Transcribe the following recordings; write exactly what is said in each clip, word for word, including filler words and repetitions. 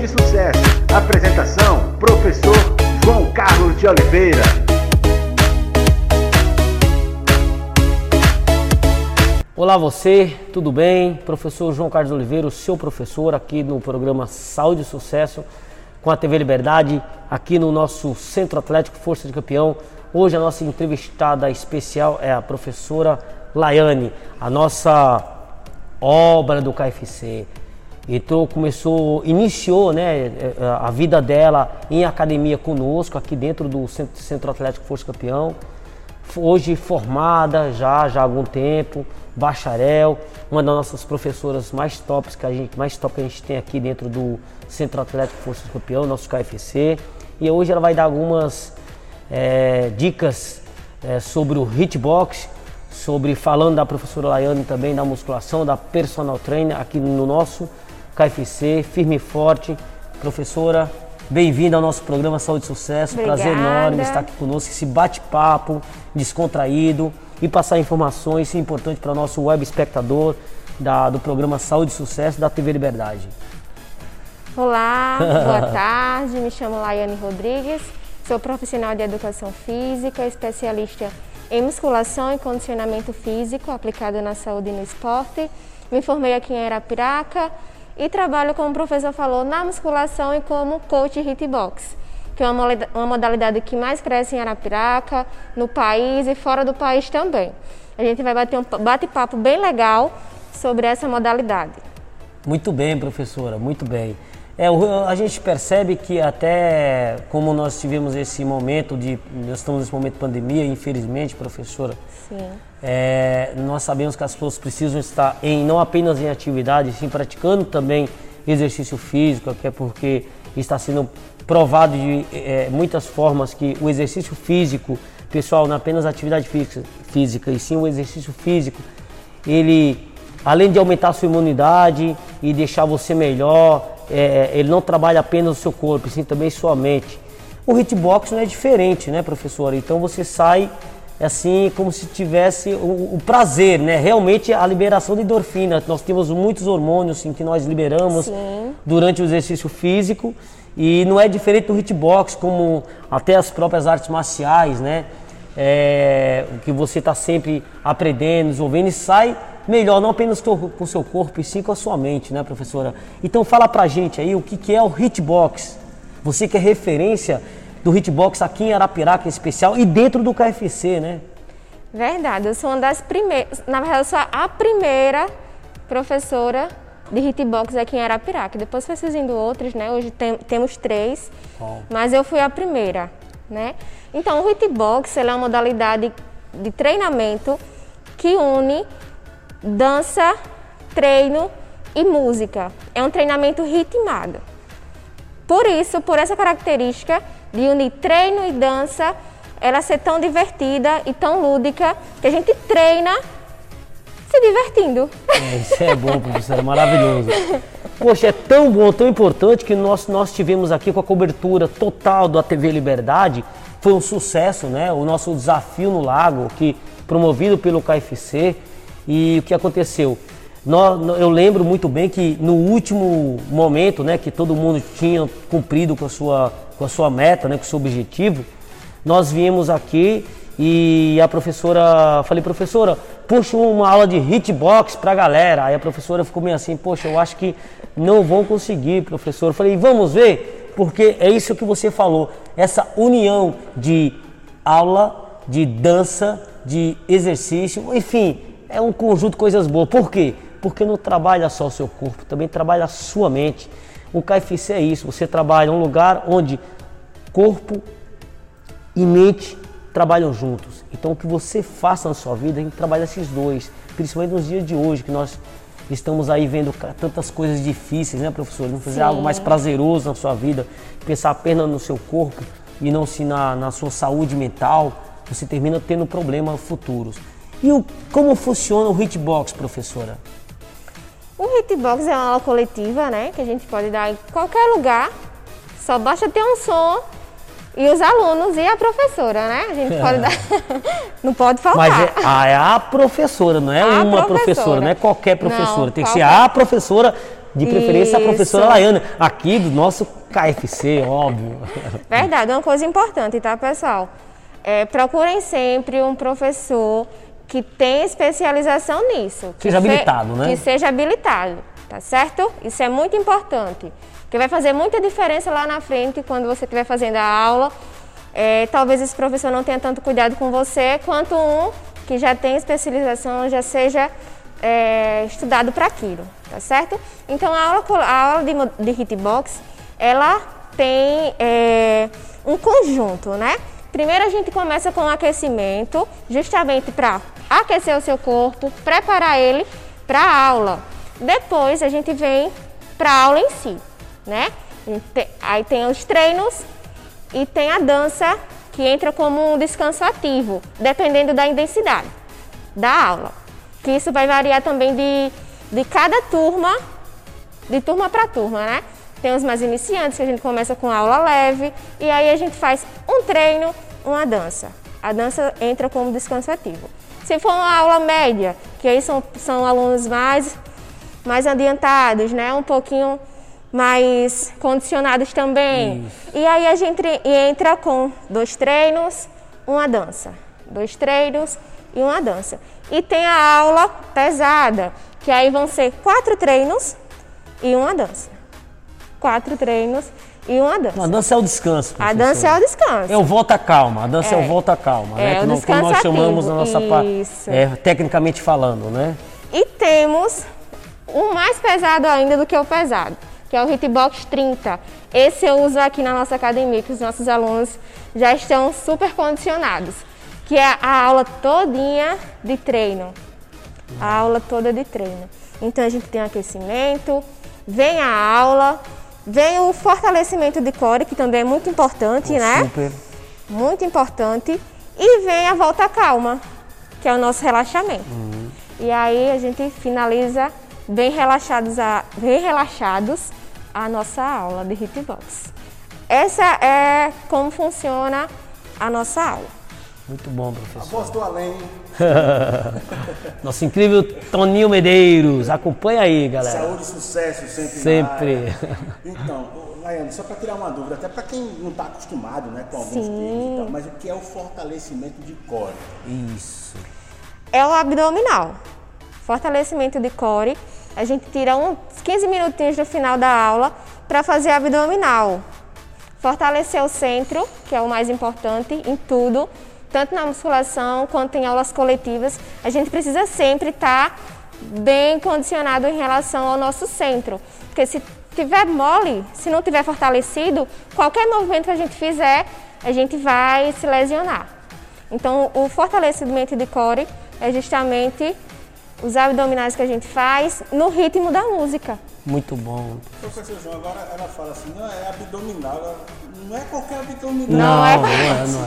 de Sucesso. Apresentação, professor João Carlos de Oliveira. Olá você, tudo bem? Professor João Carlos de Oliveira, o seu professor aqui no programa Saúde e Sucesso com a T V Liberdade, aqui no nosso Centro Atlético Força de Campeão. Hoje a nossa entrevistada especial é a professora Laiane, a nossa obra do K F C. Então começou, iniciou, né, a vida dela em academia conosco, aqui dentro do Centro, Centro Atlético Força Campeão. Hoje formada já, já há algum tempo, bacharel, uma das nossas professoras mais tops que a gente, mais top que a gente tem aqui dentro do Centro Atlético Força Campeão, nosso K F C. E hoje ela vai dar algumas é, dicas é, sobre o hitbox, sobre, falando da professora Laiane também, da musculação, da personal trainer aqui no nosso K F C, firme e forte. Professora, bem-vinda ao nosso programa Saúde e Sucesso. Obrigada. Prazer enorme estar aqui conosco, esse bate-papo descontraído e passar informações importantes para o nosso web espectador da, do programa Saúde e Sucesso da T V Liberdade. Olá, boa tarde, me chamo Laiane Rodrigues, sou profissional de Educação Física, especialista em musculação e condicionamento físico aplicado na saúde e no esporte. Me formei aqui em Arapiraca e trabalho, como o professor falou, na musculação e como coach hitbox, que é uma modalidade que mais cresce em Arapiraca, no país e fora do país também. A gente vai bater um bate-papo bem legal sobre essa modalidade. Muito bem, professora, muito bem. É, a gente percebe que até como nós tivemos esse momento de, nós estamos nesse momento de pandemia, infelizmente, professora, Sim. É, nós sabemos que as pessoas precisam estar em, não apenas em atividade, sim praticando também exercício físico, até porque está sendo provado de é, muitas formas que o exercício físico, pessoal, não apenas a atividade física, física, e sim o exercício físico, ele, além de aumentar a sua imunidade e deixar você melhor, é, ele não trabalha apenas o seu corpo, sim também sua mente. O hitbox não é diferente, né, professora? Então você sai assim como se tivesse o, o prazer, né? Realmente a liberação de endorfina. Nós temos muitos hormônios sim, que nós liberamos Sim. durante o exercício físico e não é diferente do hitbox, como até as próprias artes marciais, né? É, que você está sempre aprendendo, desenvolvendo e sai melhor, não apenas com o seu corpo, e sim com a sua mente, né, professora? Então fala pra gente aí o que, que é o hitbox. Você que é referência do hitbox aqui em Arapiraca em especial e dentro do K F C, né? Verdade, eu sou uma das primeiras, na verdade eu sou a primeira professora de hitbox aqui em Arapiraca. Depois foi surgindo outros, né? Hoje tem, temos três, oh. mas eu fui a primeira, né? Então o hitbox ele é uma modalidade de treinamento que une dança, treino e música. É um treinamento ritmado. Por isso, por essa característica de unir treino e dança, ela ser tão divertida e tão lúdica que a gente treina se divertindo. É, isso é bom, professora, maravilhoso. Poxa, é tão bom, tão importante que nós, nós tivemos aqui com a cobertura total da T V Liberdade. Foi um sucesso, né? O nosso desafio no lago, que promovido pelo K F C. E o que aconteceu? Nós, eu lembro muito bem que no último momento, né, que todo mundo tinha cumprido com a sua, com a sua meta, né, com o seu objetivo, nós viemos aqui e a professora, falei, professora, puxa uma aula de hitbox pra galera. Aí a professora ficou meio assim, poxa, eu acho que não vão conseguir, professor. Eu falei, vamos ver, porque é isso que você falou, essa união de aula, de dança, de exercício, enfim, é um conjunto de coisas boas. Por quê? Porque não trabalha só o seu corpo, também trabalha a sua mente. O K F C é isso, você trabalha em um lugar onde corpo e mente trabalham juntos. Então o que você faça na sua vida, a gente trabalha esses dois, principalmente nos dias de hoje, que nós estamos aí vendo tantas coisas difíceis, né, professor? Não fazer Sim. algo mais prazeroso na sua vida, pensar apenas no seu corpo e não se na, na sua saúde mental, você termina tendo problemas futuros. E o, como funciona o hitbox, professora? O hitbox é uma aula coletiva, né? Que a gente pode dar em qualquer lugar. Só basta ter um som e os alunos e a professora, né? A gente pode dar... Não pode faltar. Mas é a, é a professora, não é a uma professora. professora, não é qualquer professora. Não, tem qualquer... que ser a professora De preferência Isso. a professora Laiane, aqui do nosso K F C, óbvio. Verdade, uma coisa importante, tá, pessoal? É, procurem sempre um professor que tenha especialização nisso. Seja que habilitado, né? Que seja habilitado, tá certo? Isso é muito importante, porque vai fazer muita diferença lá na frente quando você estiver fazendo a aula. É, talvez esse professor não tenha tanto cuidado com você quanto um que já tem especialização, já seja é, estudado para aquilo, tá certo? Então a aula, a aula de, de hitbox, ela tem é, um conjunto, né? Primeiro a gente começa com o aquecimento, justamente para aquecer o seu corpo, preparar ele para a aula. Depois a gente vem para a aula em si, né? Aí tem os treinos e tem a dança, que entra como um descanso ativo, dependendo da intensidade da aula. Que isso vai variar também de, de cada turma, de turma para turma, né? Tem os mais iniciantes, que a gente começa com aula leve, e aí a gente faz um treino, uma dança. A dança entra como descanso ativo. Se for uma aula média, que aí são, são alunos mais, mais adiantados, né? Um pouquinho mais condicionados também. Isso. E aí a gente entra com dois treinos, uma dança. Dois treinos e uma dança. E tem a aula pesada, que aí vão ser quatro treinos e uma dança. Quatro treinos e uma dança. A dança é o descanso, professor. A dança é o descanso. É o volta calma, a dança é, é o volta calma, é, né? Que, o não, como nós chamamos na nossa parte, é, tecnicamente falando, né? E temos um mais pesado ainda do que o pesado, que é o Hitbox trinta. Esse eu uso aqui na nossa academia, que os nossos alunos já estão super condicionados, que é a aula todinha de treino. A aula toda de treino. Então a gente tem aquecimento, vem a aula, vem o fortalecimento de core, que também é muito importante, oh, né? Super. Muito importante. E vem a volta calma, que é o nosso relaxamento. Uhum. E aí a gente finaliza bem relaxados, a, bem relaxados a nossa aula de hitbox. Essa é como funciona a nossa aula. Muito bom, professor. A voz do além. Nosso incrível Toninho Medeiros. Acompanha aí, galera. Saúde e sucesso sempre. Sempre. Então, Laiane, só para tirar uma dúvida, até para quem não está acostumado, né, com alguns termos e tal, mas o que é o fortalecimento de core? Isso. É o abdominal. Fortalecimento de core. A gente tira uns quinze minutinhos no final da aula para fazer abdominal. Fortalecer o centro, que é o mais importante em tudo, tanto na musculação quanto em aulas coletivas. A gente precisa sempre estar bem condicionado em relação ao nosso centro, porque se tiver mole, se não tiver fortalecido, qualquer movimento que a gente fizer, a gente vai se lesionar. Então, o fortalecimento de core é justamente os abdominais que a gente faz no ritmo da música. Muito bom. Professor João, agora ela fala assim, não, é abdominal, não é qualquer abdominal. Não, não é, não é, não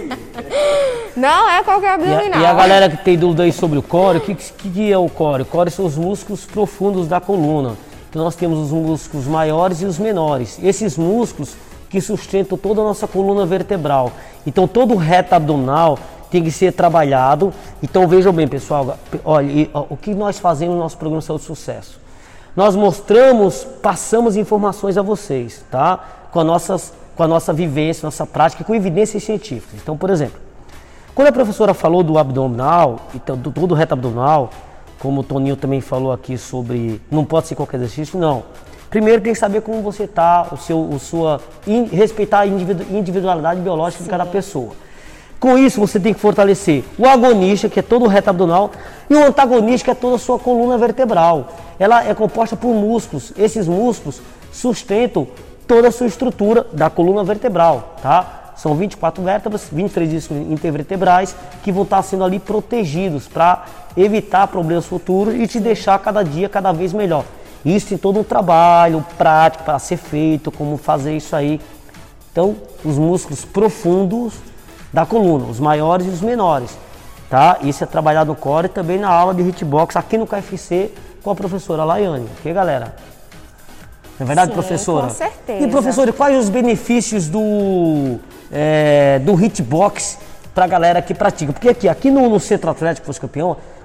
é. Não é qualquer abdominal. E a, e a galera que tem dúvida aí sobre o core, o que, que, que é o core? O core são os músculos profundos da coluna. Então nós temos os músculos maiores e os menores. Esses músculos que sustentam toda a nossa coluna vertebral. Então todo o reto abdominal tem que ser trabalhado. Então vejam bem, pessoal, olha, e, ó, o que nós fazemos no nosso programa Saúde e Sucesso? Nós mostramos, passamos informações a vocês, tá? Com, a nossas, com a nossa vivência, nossa prática, com evidências científicas. Então, por exemplo, quando a professora falou do abdominal, então, do todo o reto abdominal, como o Toninho também falou aqui sobre não pode ser qualquer exercício, não. Primeiro tem que saber como você está, o seu, o sua, in, respeitar a individualidade biológica Sim. de cada pessoa. Com isso, você tem que fortalecer o agonista, que é todo o reto abdominal, e o antagonista, que é toda a sua coluna vertebral. Ela é composta por músculos. Esses músculos sustentam toda a sua estrutura da coluna vertebral, tá? São vinte e quatro vértebras, vinte e três discos intervertebrais, que vão estar sendo ali protegidos para evitar problemas futuros e te deixar cada dia cada vez melhor. Isso tem todo um trabalho prático para ser feito, como fazer isso aí. Então, os músculos profundos da coluna, os maiores e os menores, tá? Isso é trabalhado no core e também na aula de hitbox aqui no K F C com a professora Laiane, ok, galera? Não é verdade, Sim, professora? Com certeza. E professora, quais os benefícios do, é, do hitbox para a galera que pratica? Porque aqui, aqui no, no Centro Atlético Fosse Campeão,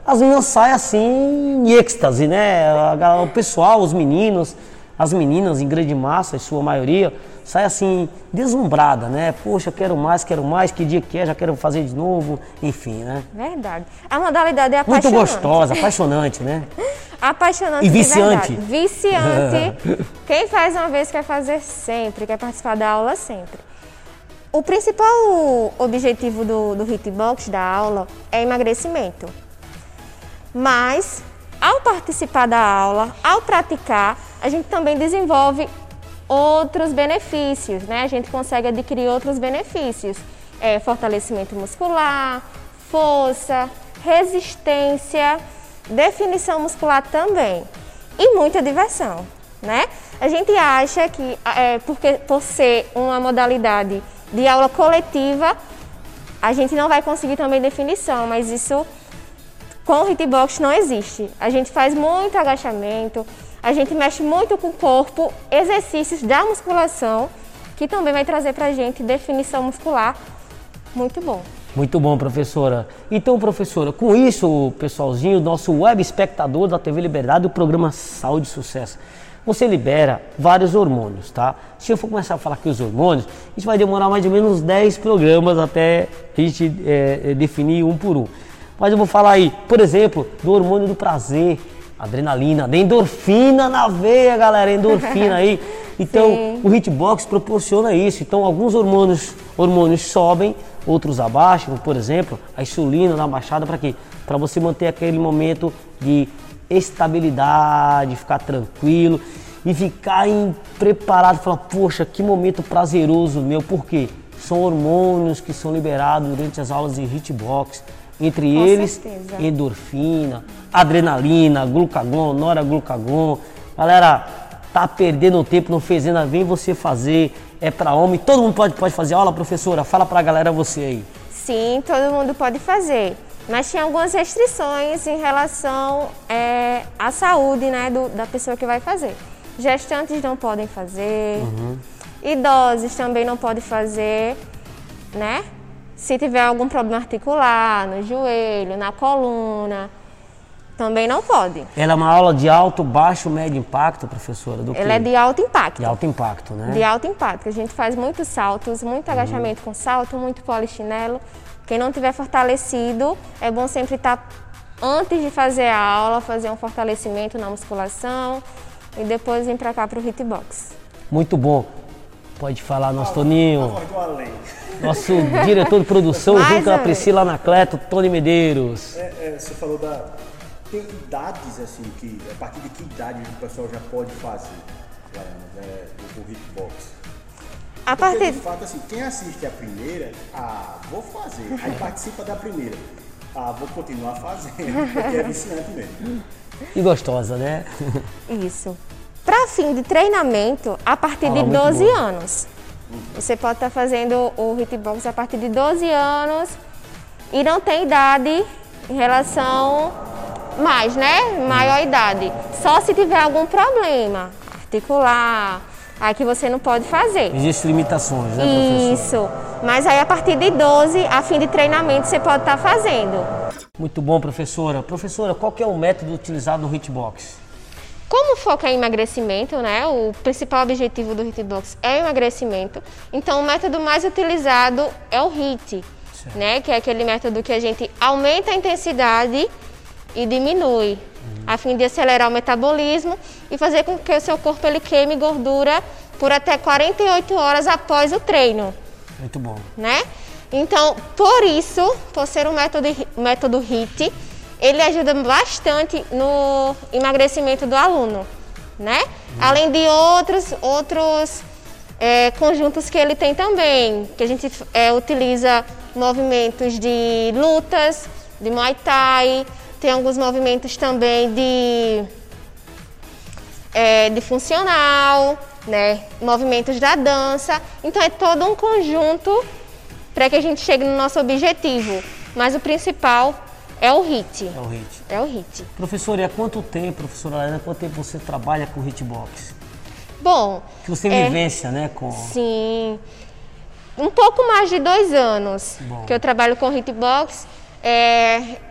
as meninas saem assim em êxtase, né? O pessoal, os meninos, as meninas em grande massa, em sua maioria, sai assim, deslumbrada, né? Poxa, eu quero mais, quero mais, que dia que é, já quero fazer de novo, enfim, né? Verdade. A modalidade é apaixonante. Muito gostosa, apaixonante, né? Apaixonante e viciante. De viciante. Quem faz uma vez quer fazer sempre, quer participar da aula sempre. O principal objetivo do, do Hitbox, da aula, é emagrecimento. Mas, ao participar da aula, ao praticar, a gente também desenvolve outros benefícios, né? A gente consegue adquirir outros benefícios. É, fortalecimento muscular, força, resistência, definição muscular também. E muita diversão, né? A gente acha que, é, porque, por ser uma modalidade de aula coletiva, a gente não vai conseguir também definição, mas isso com o Hitbox não existe. A gente faz muito agachamento, a gente mexe muito com o corpo, exercícios da musculação, que também vai trazer pra gente definição muscular muito bom. Muito bom, professora. Então, professora, com isso, pessoalzinho, nosso web espectador da T V Liberdade, do programa Saúde e Sucesso, você libera vários hormônios, tá? Se eu for começar a falar aqui os hormônios, a gente vai demorar mais ou menos dez programas até a gente é, definir um por um. Mas eu vou falar aí, por exemplo, do hormônio do prazer, adrenalina, da endorfina na veia, galera, endorfina aí. Então, sim, o Hitbox proporciona isso. Então, alguns hormônios, hormônios sobem, outros abaixam. Por exemplo, a insulina na baixada, para quê? Para você manter aquele momento de estabilidade, ficar tranquilo e ficar em, preparado, falar, poxa, que momento prazeroso meu. Por quê? São hormônios que são liberados durante as aulas de Hitbox. Entre Com eles, certeza. Endorfina, adrenalina, glucagon, noraglucagon. Galera, tá perdendo tempo, não fez ainda, vem você fazer. É para homem, todo mundo pode, pode fazer aula, professora? Fala pra galera você aí. Sim, todo mundo pode fazer. Mas tem algumas restrições em relação é, à saúde, né, do, da pessoa que vai fazer. Gestantes não podem fazer, uhum. Idosos também não podem fazer, né? Se tiver algum problema articular, no joelho, na coluna, também não pode. Ela é uma aula de alto, baixo, médio impacto, professora? Do Ela é de alto impacto. De alto impacto, né? De alto impacto. A gente faz muitos saltos, muito uhum. agachamento com salto, muito polichinelo. Quem não tiver fortalecido, é bom sempre estar, antes de fazer a aula, fazer um fortalecimento na musculação e depois vir para cá para o Hitbox. Muito bom. Pode falar, nosso Toninho. Tá Nosso diretor de produção, Mais junto com a Priscila Anacleto, Tony Medeiros. É, é, você falou da... Tem idades, assim, que a partir de que idade o pessoal já pode fazer é, o Hitbox? A Porque, partir... de fato, assim, quem assiste a primeira, ah, vou fazer. Aí participa da primeira, ah, vou continuar fazendo, porque é viciante mesmo. E gostosa, né? Isso. Para fim de treinamento, a partir ah, de doze bom. anos. Você pode estar fazendo o Hitbox a partir de doze anos e não tem idade em relação mais, né? Maior idade. Só se tiver algum problema articular, aí que você não pode fazer. Existem limitações, né, professor? Isso. Mas aí a partir de doze, a fim de treinamento, você pode estar fazendo. Muito bom, professora. Professora, qual que é o método utilizado no Hitbox? Como o foco é emagrecimento, né? O principal objetivo do Hitbox é o emagrecimento. Então, o método mais utilizado é o HIIT, né? Que é aquele método que a gente aumenta a intensidade e diminui, uhum. a fim de acelerar o metabolismo e fazer com que o seu corpo ele queime gordura por até quarenta e oito horas após o treino. Muito bom. Né? Então, por isso, por ser um método, método HIIT, ele ajuda bastante no emagrecimento do aluno, né? Uhum. Além de outros, outros é, conjuntos que ele tem também, que a gente é, utiliza movimentos de lutas, de Muay Thai, tem alguns movimentos também de, é, de funcional, né? Movimentos da dança. Então é todo um conjunto para que a gente chegue no nosso objetivo. Mas o principal é o HIIT. É o HIIT. É o HIIT. Professora, e há quanto tempo, professora Helena, quanto tempo você trabalha com o Hitbox? Bom... Que você é, vivência, né? Com... Sim. Um pouco mais de dois anos Bom. que eu trabalho com o Hitbox. É,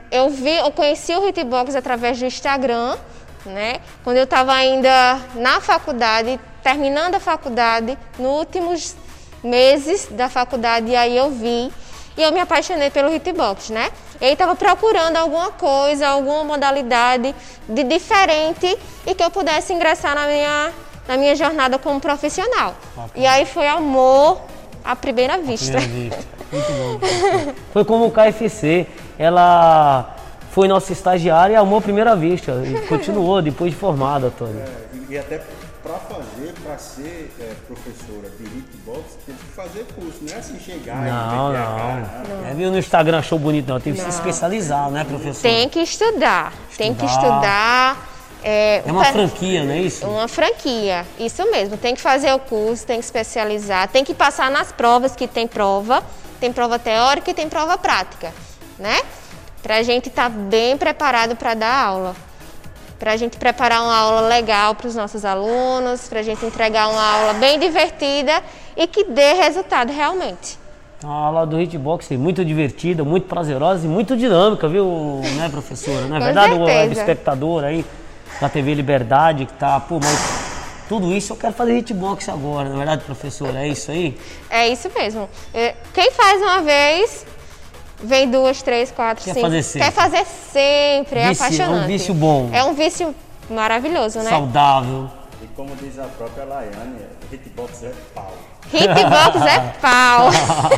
eu vi, eu conheci o Hitbox através do Instagram, né? Quando eu estava ainda na faculdade, terminando a faculdade, nos últimos meses da faculdade, e aí eu vi e eu me apaixonei pelo Hitbox, né? Eu estava procurando alguma coisa, alguma modalidade de diferente e que eu pudesse ingressar na minha, na minha jornada como profissional. Okay. E aí foi amor à primeira vista. À primeira vista. Muito bom. Foi como o K F C, ela foi nossa estagiária e amou à primeira vista. E continuou depois de formada, Tony. É, e até para fazer, para ser é, professora de Hitbox, teve que fazer curso, não é assim chegar não, e não. Cara, não. É, viu no Instagram, achou bonito, não. Teve que se especializar, né, professor? Tem que estudar, estudar. tem que estudar. É, é uma per... franquia, não é isso? Uma franquia, isso mesmo. Tem que fazer o curso, tem que especializar, tem que passar nas provas, que tem prova. Tem prova teórica e tem prova prática, né? Pra gente estar bem preparado para dar aula. Pra gente preparar uma aula legal para os nossos alunos, pra gente entregar uma aula bem divertida e que dê resultado realmente. A aula do Hitbox é muito divertida, muito prazerosa e muito dinâmica, viu, né, professora? Não é verdade? O web espectador aí da T V Liberdade que tá, pô, mas tudo isso eu quero fazer Hitbox agora, não é verdade, professora? É isso aí? É isso mesmo. Quem faz uma vez, vem duas, três, quatro, quer cinco. Fazer sempre. Quer fazer sempre. É vício, apaixonante. É um vício bom. É um vício maravilhoso, né? Saudável. E como diz a própria Laiane, Hitbox é pau. Hitbox é pau.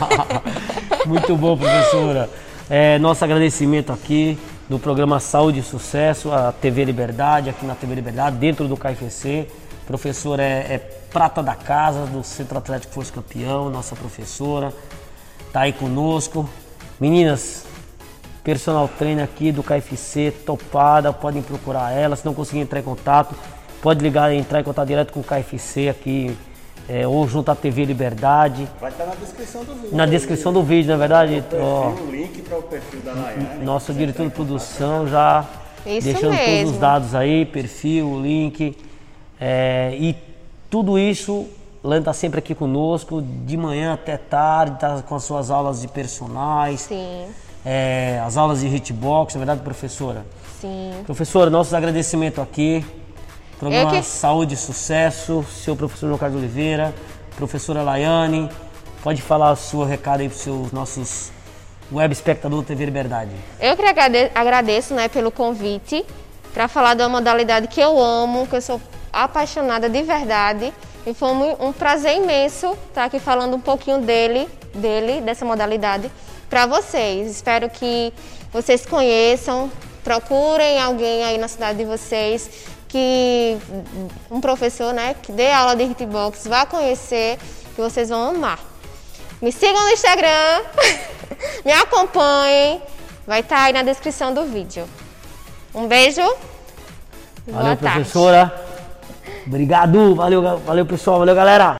Muito bom, professora. É, nosso agradecimento aqui no programa Saúde e Sucesso, a T V Liberdade, aqui na T V Liberdade, dentro do K F C. Professora é, é prata da casa do Centro Atlético Força Campeão, nossa professora, tá aí conosco. Meninas, personal trainer aqui do K F C, topada, podem procurar ela. Se não conseguir entrar em contato, pode ligar e entrar em contato direto com o K F C aqui, é, ou junto à T V Liberdade. Vai estar na descrição do vídeo. Na descrição do vídeo, na verdade. O, perfil, ó, o link para o perfil da Laiane. Nosso diretor de produção já Isso deixando mesmo. todos os dados aí, perfil, o link. É, e tudo isso, Laiane está sempre aqui conosco, de manhã até tarde, tá com as suas aulas de personagens. Sim. É, as aulas de Hitbox, na verdade, professora? Sim. Professora, nossos agradecimentos aqui. Programa que... Saúde e Sucesso, seu professor João Carlos Oliveira, professora Laiane. Pode falar o seu recado aí para os seus nossos web espectadores da T V Liberdade. Eu que agradeço, né, pelo convite para falar de uma modalidade que eu amo, que eu sou apaixonada de verdade. E foi um, um prazer imenso estar aqui falando um pouquinho dele, dele dessa modalidade, para vocês. Espero que vocês conheçam, procurem alguém aí na cidade de vocês, que um professor, né, que dê aula de Hitbox, vá conhecer, que vocês vão amar. Me sigam no Instagram, me acompanhem, vai estar aí na descrição do vídeo. Um beijo. Valeu, professora. Obrigado, valeu, valeu pessoal, valeu galera.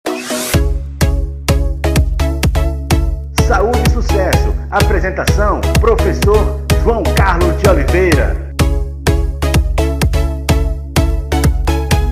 Saúde e Sucesso. Apresentação, professor João Carlos de Oliveira.